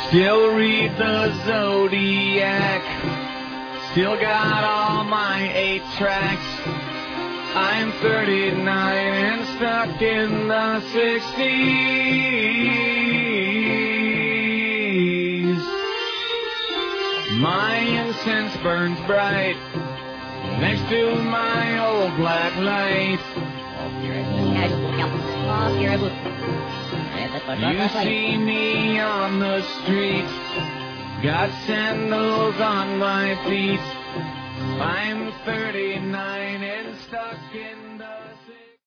Still read the Zodiac. Still got all my 8 tracks. I'm 39 and stuck in the 60s. My incense burns bright next to my old black light. You see me on the street, got sandals on my feet. I'm 39